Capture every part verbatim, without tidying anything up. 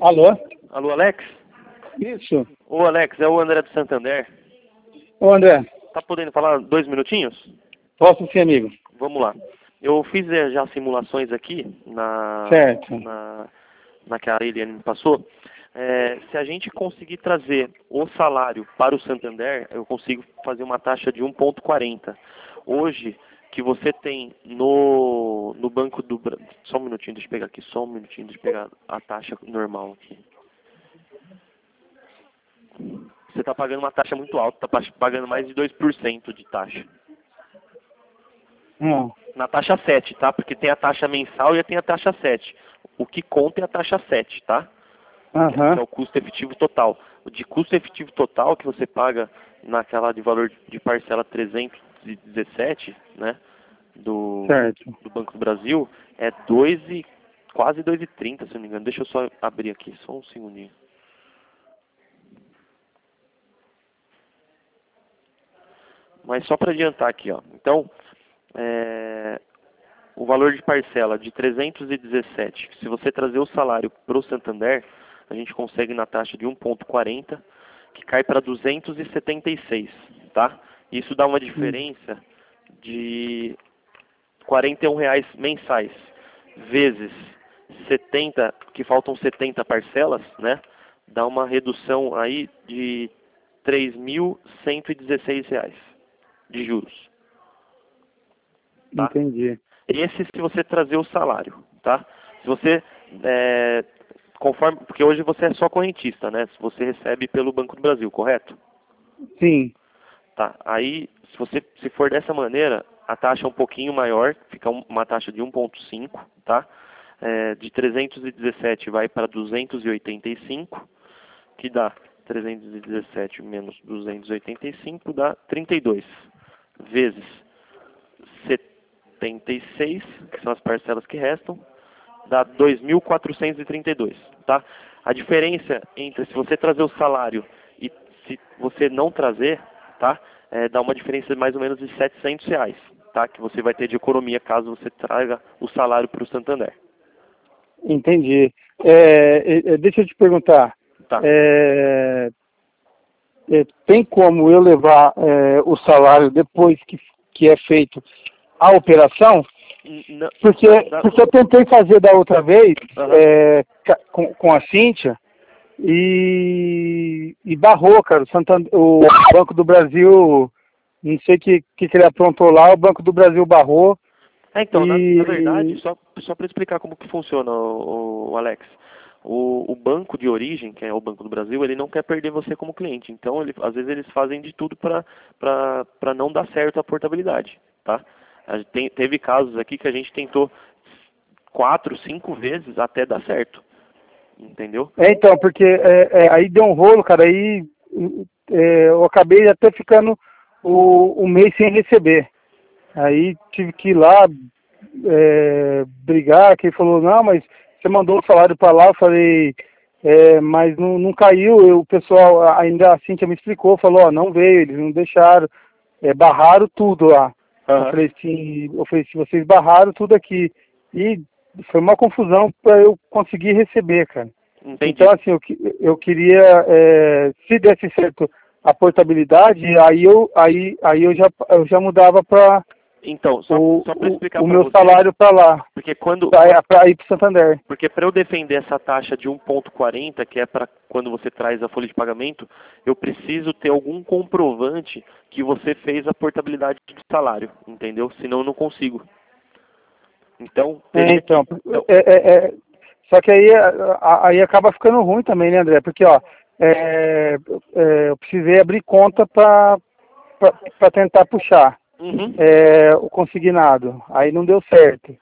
Alô? Alô, Alex? Isso. Ô, Alex, é o André do Santander. Ô, André. Tá podendo falar dois minutinhos? Posso sim, amigo. Vamos lá. Eu fiz eh, já simulações aqui na, Certo. na, na que a Eliane me passou. É, se a gente conseguir trazer o salário para o Santander, eu consigo fazer uma taxa de um ponto quarenta. Hoje, que você tem no, no Banco do Brasil... Só um minutinho, deixa eu pegar aqui, só um minutinho, deixa eu pegar a taxa normal aqui. Você está pagando uma taxa muito alta, está pagando mais de dois por cento de taxa. Não. Na taxa sete, tá? Porque tem a taxa mensal e tem a taxa sete. O que conta é a taxa sete, tá? Aham. Que é o custo efetivo total. O de custo efetivo total que você paga naquela de valor de parcela trezentos e dezessete, né? Do, Certo. do Banco do Brasil, é dois e, quase dois e trinta, se não me engano. Deixa eu só abrir aqui, só um segundinho. Mas só para adiantar aqui, ó. Então, é, o valor de parcela de trezentos e dezessete, se você trazer o salário para o Santander, a gente consegue na taxa de um ponto quarenta, que cai para duzentos e setenta e seis, tá? Isso dá uma diferença de quarenta e um reais mensais, vezes setenta, que faltam setenta parcelas, né? Dá uma redução aí de três mil cento e dezesseis reais de juros. Tá? Entendi. Esse se você trazer o salário, tá? Se você, é, conforme, porque hoje você é só correntista, né? Se você recebe pelo Banco do Brasil, correto? Sim. Tá, aí se você se for dessa maneira, a taxa é um pouquinho maior, fica uma taxa de um ponto cinco, tá? É, de trezentos e dezessete vai para duzentos e oitenta e cinco, que dá trezentos e dezessete menos duzentos e oitenta e cinco dá trinta e dois, vezes setenta e seis, que são as parcelas que restam, dá dois mil quatrocentos e trinta e dois, tá? A diferença entre se você trazer o salário e se você não trazer, tá? É, dá uma diferença de mais ou menos de setecentos reais, tá? Que você vai ter de economia caso você traga o salário para o Santander. Entendi. É, é, deixa eu te perguntar. Tá. É, é, tem como eu levar é, o salário depois que, que é feito a operação? Não, Porque, dá- porque eu tentei fazer da outra vez Aham. é, ca- com, com a Cíntia e, e barrou, cara. O, Santander, o Banco do Brasil, não sei o que, que, que ele aprontou lá, o Banco do Brasil barrou. É, então, na, E, na verdade, só, só para explicar como que funciona, o, o Alex, o, o banco de origem, que é o Banco do Brasil, ele não quer perder você como cliente. Então, ele, às vezes eles fazem de tudo para não dar certo a portabilidade, tá? A gente tem, teve casos aqui que a gente tentou quatro, cinco vezes até dar certo, entendeu? é, então, porque é, é, aí deu um rolo, cara, aí é, eu acabei até ficando o, o mês sem receber. Aí tive que ir lá é, brigar, que ele falou, não, mas você mandou o salário para lá, eu falei, é, mas não, não caiu, eu, o pessoal, ainda assim que me explicou, falou, ó, não veio, eles não deixaram, é, barraram tudo lá. Eu Aham. falei assim, eu falei assim, vocês barraram tudo aqui. E foi uma confusão para eu conseguir receber, cara. Entendi. Então, assim, eu, que- eu queria, é, se desse certo a portabilidade, aí eu, aí, aí eu, já, eu já mudava para Então, só, o, só para o, explicar o para meu você, salário para lá, porque quando, para ir para Santander. porque para eu defender essa taxa de um ponto quarenta, que é para quando você traz a folha de pagamento, eu preciso ter algum comprovante que você fez a portabilidade do salário, entendeu? Senão eu não consigo. Então, É, teria que... então, Então, é, é, é, só que aí, a- aí acaba ficando ruim também, né, André? Porque, ó, é, é, eu precisei abrir conta para tentar puxar uhum. é, o consignado. Aí não deu certo.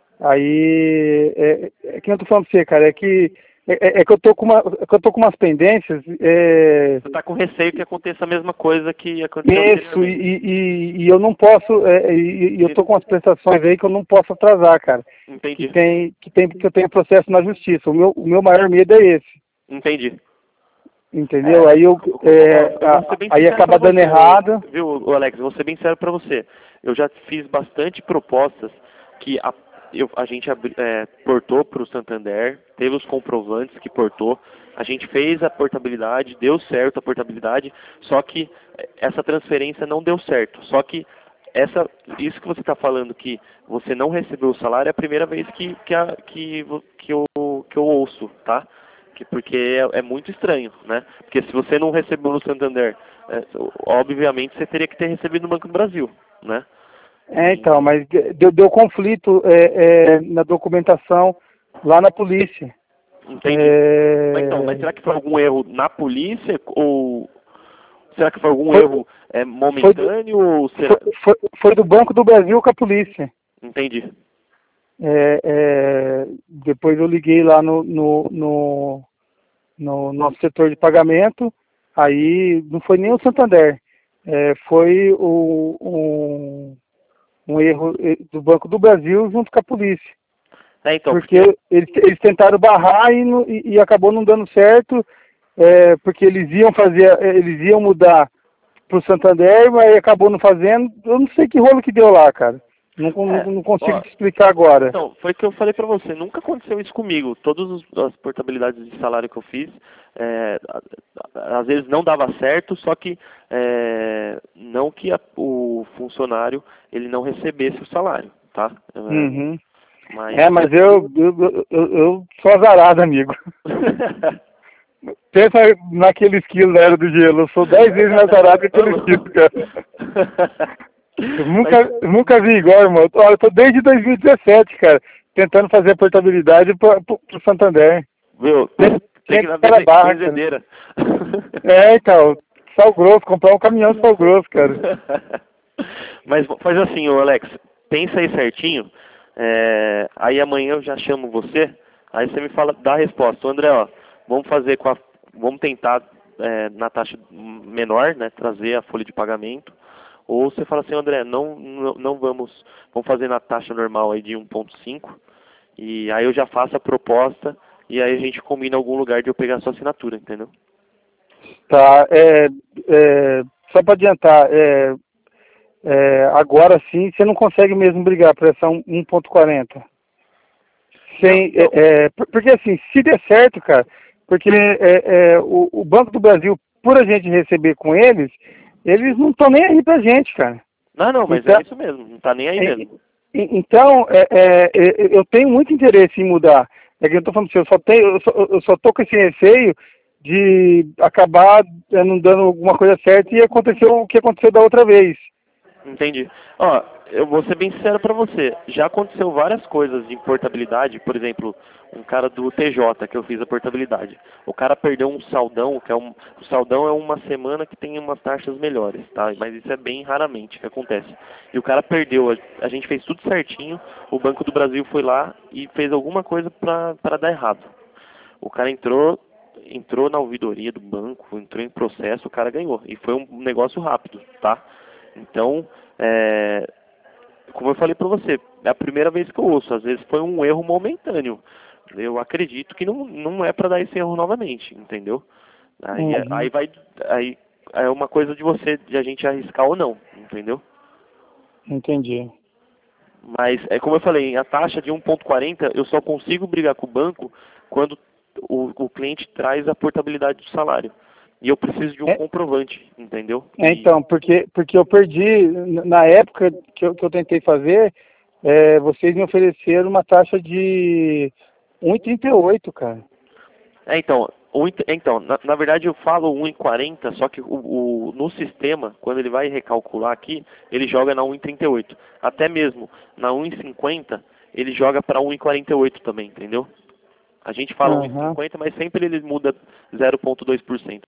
Aí, é, é que eu tô falando pra você, cara, é que, é, é é que eu tô com uma, é que eu tô com umas pendências, é, Você está com receio que aconteça a mesma coisa que aconteceu isso, e, anteriormente. e, e eu não posso, é, e, e eu tô com umas prestações aí que eu não posso atrasar, cara. Que Entendi. tem, que tem, que eu tenho processo na justiça. O meu, o meu maior medo é esse, Entendi. entendeu? É, Aí eu, ó, é, eu vou ser a- bem aí sincero para acaba dando você, ô- errado. viu, ô Alex? Eu vou ser bem sincero para você. Eu já fiz bastante propostas que a, eu, a gente abri, é, portou para o Santander, teve os comprovantes que portou, a gente fez a portabilidade, deu certo a portabilidade, só que essa transferência não deu certo. Só que essa, isso que você está falando, que você não recebeu o salário, é a primeira vez que, que, a, que, que, eu, que eu ouço, tá? Que, porque é, é muito estranho, né? Porque se você não recebeu no Santander, é, obviamente você teria que ter recebido no Banco do Brasil, né? É, então, mas deu, deu conflito é, é, na documentação lá na polícia. Entendi. É... Mas, então, mas será que foi algum erro na polícia ou será que foi algum foi, erro é, momentâneo foi, ou será... foi, foi, foi do Banco do Brasil com a polícia. Entendi. É, é, depois eu liguei lá no, no, no, no nosso setor de pagamento, aí não foi nem o Santander, é, foi o, um, um erro do Banco do Brasil junto com a polícia. É, então, porque porque... Eles, eles tentaram barrar e, não, e, e acabou não dando certo, é, porque eles iam fazer, eles iam mudar para o Santander, mas acabou não fazendo. Eu não sei que rolo que deu lá, cara. Não, É, não, não consigo ó, te explicar agora. Então, foi o que eu falei pra você, nunca aconteceu isso comigo. Todas os- as portabilidades de salário que eu fiz, é, a- a- às vezes não dava certo, só que é, não que a- o funcionário ele não recebesse o salário, tá? É, Uhum. mas... É, mas eu, eu, eu, eu sou azarado, amigo. Pensa naquele esquilo da Era do Gelo. Eu sou dez vezes mais azarado que aquele esquilo, cara. Eu nunca, Mas, nunca vi igual, irmão. Olha, eu tô desde dois mil e dezessete, cara, tentando fazer a portabilidade pro, pro, pro Santander. viu, Tem, tem tem que ir na cara benze- barra, cara. benzedeira. É, então, sal grosso, comprar um caminhão de sal grosso, cara. Mas faz assim, ô Alex, pensa aí certinho, é, aí amanhã eu já chamo você, aí você me fala, dá a resposta. Ô, André, ó, vamos fazer com a, vamos tentar é, na taxa menor, né, trazer a folha de pagamento, ou você fala assim, André, não, não, não vamos, vamos fazer na taxa normal aí de um ponto cinco, e aí eu já faço a proposta, e aí a gente combina algum lugar de eu pegar a sua assinatura, entendeu? Tá, é, é, só para adiantar, é, é, agora sim você não consegue mesmo brigar por essa um ponto quarenta. Sem, Não, é, é, por- porque assim, se der certo, cara, porque é, é, o, o Banco do Brasil, por a gente receber com eles, eles não estão nem aí pra gente, cara. não, não, mas Então, é isso mesmo, não tá nem aí é, mesmo. e- então é, é, é, eu tenho muito interesse em mudar. É que eu tô falando assim, eu só tenho, eu só, eu só tô com esse receio de acabar é, não dando alguma coisa certa e aconteceu o que aconteceu da outra vez. Entendi. Ó, eu vou ser bem sincero pra você. Já aconteceu várias coisas de portabilidade. Por exemplo, um cara do T J que eu fiz a portabilidade. O cara perdeu um saldão, que é um... O saldão é uma semana que tem umas taxas melhores, tá? Mas isso é bem raramente que acontece. E o cara perdeu. A, a gente fez tudo certinho. O Banco do Brasil foi lá e fez alguma coisa pra, pra dar errado. O cara entrou... Entrou na ouvidoria do banco, entrou em processo, o cara ganhou. E foi um negócio rápido, tá? Então, é, como eu falei para você, é a primeira vez que eu ouço. Às vezes foi um erro momentâneo. Eu acredito que não, não é para dar esse erro novamente, entendeu? Aí, é- aí Uhum. vai, aí é uma coisa de você, de a gente arriscar ou não, entendeu? Entendi. Mas é como eu falei, a taxa de um ponto quarenta eu só consigo brigar com o banco quando o, o cliente traz a portabilidade do salário. E eu preciso de um É, comprovante, entendeu? é, E então, porque, porque eu perdi, n- na época que eu, que eu tentei fazer, é, vocês me ofereceram uma taxa de um e trinta e oito, cara. É, então, o int- então na, na verdade eu falo um e quarenta, só que o, o- no sistema, quando ele vai recalcular aqui, ele joga na um e trinta e oito. Até mesmo na um e cinquenta, ele joga para um e quarenta e oito também, entendeu? A gente fala um e Aham, cinquenta, mas sempre ele muda zero vírgula dois por cento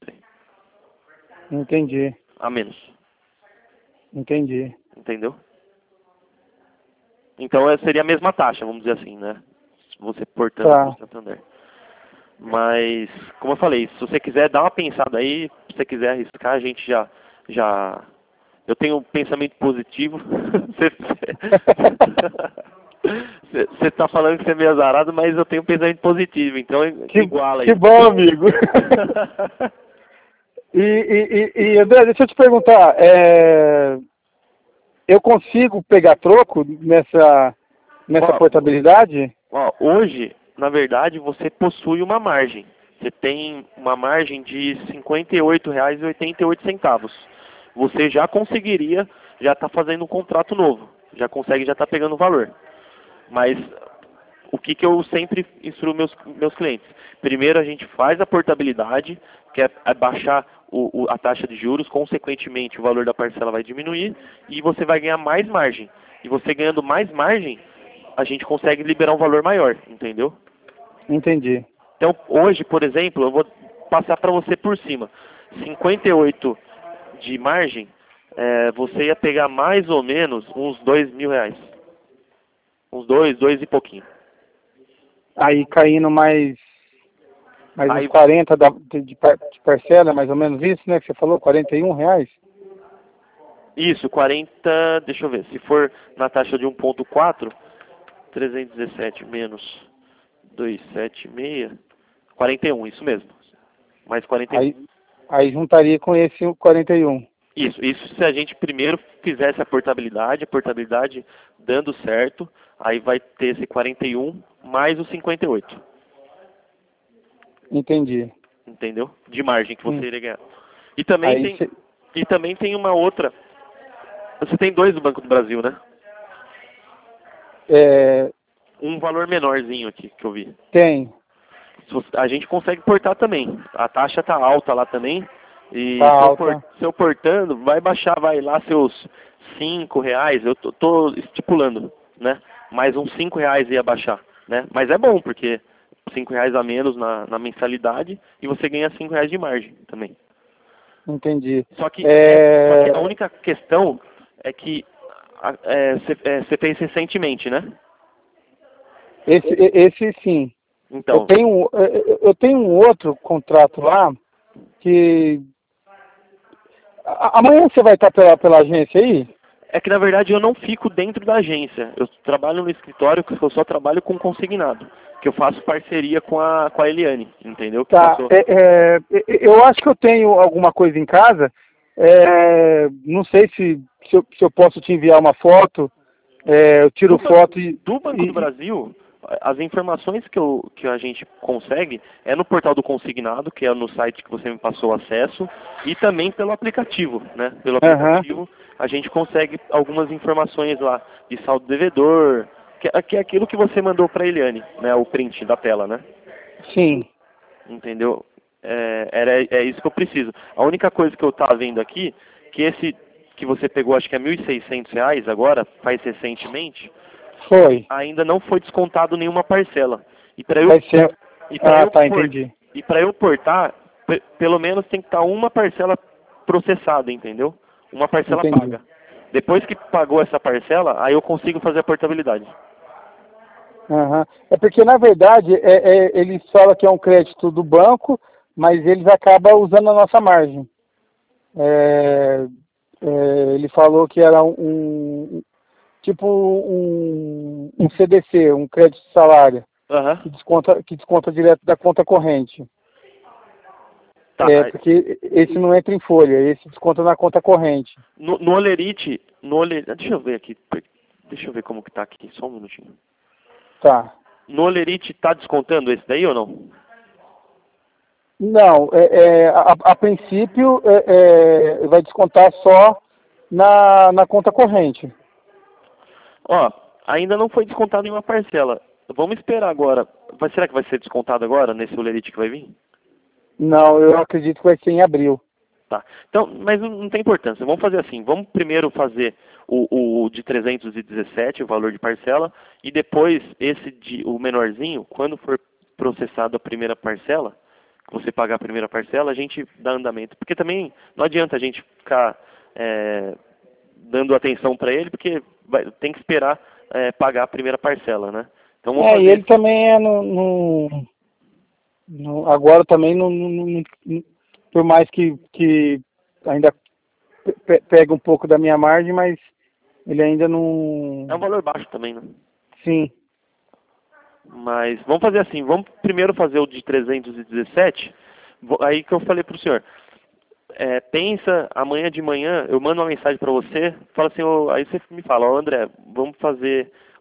entendi, a menos, entendi. entendeu? Então é- seria a mesma taxa, vamos dizer assim, né? Você portando para o Tá. Santander. Mas, como eu falei, se você quiser dar uma pensada aí, se você quiser arriscar, a gente já, já, eu tenho um pensamento positivo. Você está falando que você é meio azarado, mas eu tenho um pensamento positivo, então Que, iguala que aí. bom, amigo. E, e, e, e, André, deixa eu te perguntar, é, eu consigo pegar troco nessa, nessa Ó, portabilidade? ó, hoje, na verdade, você possui uma margem. Você tem uma margem de cinquenta e oito reais e oitenta e oito centavos. Você já conseguiria, já está fazendo um contrato novo. Já consegue, já está pegando o valor. Mas o que, que eu sempre instruo meus, meus clientes? Primeiro a gente faz a portabilidade, que é abaixar o, o, a taxa de juros, consequentemente o valor da parcela vai diminuir e você vai ganhar mais margem. E você ganhando mais margem, a gente consegue liberar um valor maior, entendeu? Entendi. Então hoje, por exemplo, eu vou passar para você por cima. cinquenta e oito de margem, é, você ia pegar mais ou menos uns dois mil reais. Uns dois, dois e pouquinho. Aí caindo mais, mais Aí, uns quarenta da, de, de par- de parcela, mais ou menos isso, né? Que você falou, quarenta e um reais? isso, quarenta, deixa eu ver, se for na taxa de um ponto quatro, trezentos e dezessete menos duzentos e setenta e seis, quarenta e um, isso mesmo. Mais quarenta e um. Aí, aí juntaria com esse quarenta e um. Isso, isso se a gente primeiro fizesse a portabilidade, a portabilidade dando certo, aí vai ter esse quarenta e um mais o cinquenta e oito. Entendi. Entendeu? De margem que você Hum. iria ganhar. E também Aí tem, cê- e também tem uma outra. Você tem dois do Banco do Brasil, né? é, Um valor menorzinho aqui que eu vi. tem, Se você- A gente consegue portar também. A taxa tá alta lá também. E tá se eu, por, alta. se eu portando, vai baixar, vai lá seus cinco reais. Eu tô, tô estipulando, né? Mais uns cinco reais ia baixar, né? Mas é bom, porque cinco reais a menos na, na mensalidade e você ganha cinco reais de margem também. Entendi. Só que, é, só que É, a única questão é que você é, é, fez recentemente, né? esse, e- esse sim. Eu Então, tenho, eu eu tenho um outro contrato lá que a- amanhã você vai estar pela, pela agência aí? é que na verdade eu não fico dentro da agência. Eu trabalho no escritório que eu só trabalho com consignado. Que eu faço parceria com a, com a Eliane, entendeu? Que Tá. passou. É, é, eu acho que eu tenho alguma coisa em casa. É, não sei se, se, eu, se eu posso te enviar uma foto. É, eu tiro Do, ban- foto e, do Banco do e- Brasil, as informações que, eu, que a gente consegue é no portal do consignado, que é no site que você me passou acesso, e também pelo aplicativo, né? Pelo Aham, aplicativo a gente consegue algumas informações lá de saldo devedor, que, é- que é aquilo que você mandou para a Eliane, né? O print da tela, né? sim. Entendeu? É, era, é isso que eu preciso. A única coisa que eu estava vendo aqui, que esse que você pegou, acho que é mil e seiscentos reais agora, faz recentemente, Foi. ainda não foi descontado nenhuma parcela. E para eu Vai ser. e para Ah, eu tá, por, entendi. e para eu portar, pe- pelo menos tem que estar uma parcela processada, entendeu? Uma parcela Entendi. paga. Depois que pagou essa parcela, aí eu consigo fazer a portabilidade. Aham. É porque, na verdade, é, é, eles falam que é um crédito do banco, mas eles acabam usando a nossa margem. É, é, ele falou que era um, um- tipo um, um C D C, um crédito de salário, Aham. que desconta, que desconta direto da conta corrente. Tá. É, aí- porque esse não entra em folha, esse desconta na conta corrente. No, no Olerite, no Olerite, deixa eu ver aqui, deixa eu ver como que tá aqui, só um minutinho. Tá. No Olerite tá descontando esse daí ou não? Não, é, é, a, a princípio é, é, vai descontar só na, na conta corrente. Ó, ainda não foi descontado nenhuma parcela. Vamos esperar agora. Vai, será que vai ser descontado agora, nesse Olerite que vai vir? Não, eu acredito que vai ser em abril. Tá. Então, mas não, não tem importância. Vamos fazer assim. Vamos primeiro fazer o, o de trezentos e dezessete, o valor de parcela, e depois esse de o menorzinho, quando for processado a primeira parcela, que você pagar a primeira parcela, a gente dá andamento. Porque também não adianta a gente ficar é, dando atenção para ele, porque vai- tem que esperar é, pagar a primeira parcela, né? Então vamos É, e fazer ele esse. também é no, no- no- agora também no, no- no- no- por mais que, que ainda pe- pega um pouco da minha margem, mas ele ainda É um não. valor baixo também, né? Sim, Mas vamos fazer assim, vamos primeiro fazer o de trezentos e dezessete, vo- aí que eu falei pro senhor, é, pensa, amanhã de manhã eu mando uma mensagem para você, fala assim, ô, aí você me fala, ó, André, vamos fazer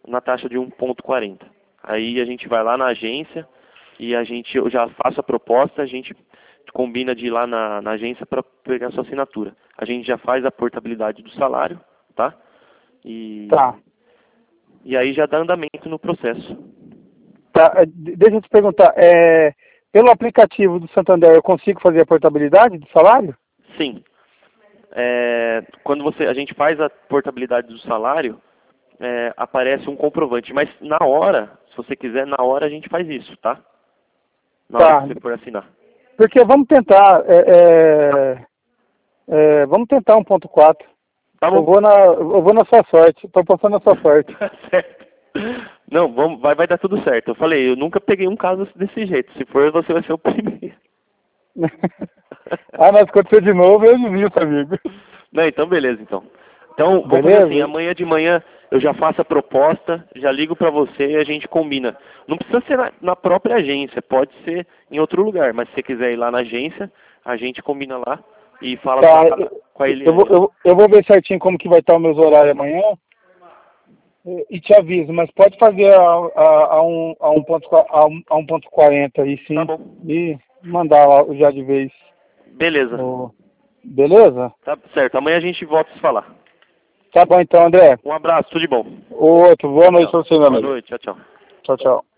na taxa de um ponto quarenta. Aí a gente vai lá na agência e a gente, eu já faço a proposta, a gente combina de ir lá na, na agência para pegar a sua assinatura. A gente já faz a portabilidade do salário, tá? E, Tá. e aí já dá andamento no processo. Tá, é, de- deixa eu te perguntar, é, pelo aplicativo do Santander eu consigo fazer a portabilidade do salário? Sim. É, quando você, a gente faz a portabilidade do salário, é, aparece um comprovante. Mas na hora, se você quiser, na hora a gente faz isso, tá? Na hora Tá, que você for assinar. porque vamos tentar, é, é, é, vamos tentar um ponto quatro. Tá Eu bom? vou na, eu vou na sua sorte, tô passando na sua sorte. Tá certo. Não, vamos, vai, vai dar tudo certo. Eu falei, eu nunca peguei um caso desse jeito. Se for, você vai ser o primeiro. Ah, mas aconteceu de novo, eu desisto, amigo. Não, então beleza, então. Então, vamos fazer Beleza? assim, amanhã de manhã eu já faço a proposta, já ligo pra você e a gente combina. Não precisa ser na, na própria agência, pode ser em outro lugar, mas se você quiser ir lá na agência, a gente combina lá e fala Tá, com a, com a eu, eu, vou, Eliane. eu, eu vou ver certinho como que vai estar os meus horários amanhã e, e te aviso, mas pode fazer a, a, a, um, a, um ponto, qua- a, um, a um ponto quarenta aí Tá sim, bom. e mandar lá já de vez. Beleza. Ô, beleza? Tá certo, amanhã a gente volta a se falar. Tá bom então, André. Um abraço, tudo de bom. Outro, boa noite Tchau. pra você, meu Boa amigo. noite, tchau, tchau. Tchau, tchau.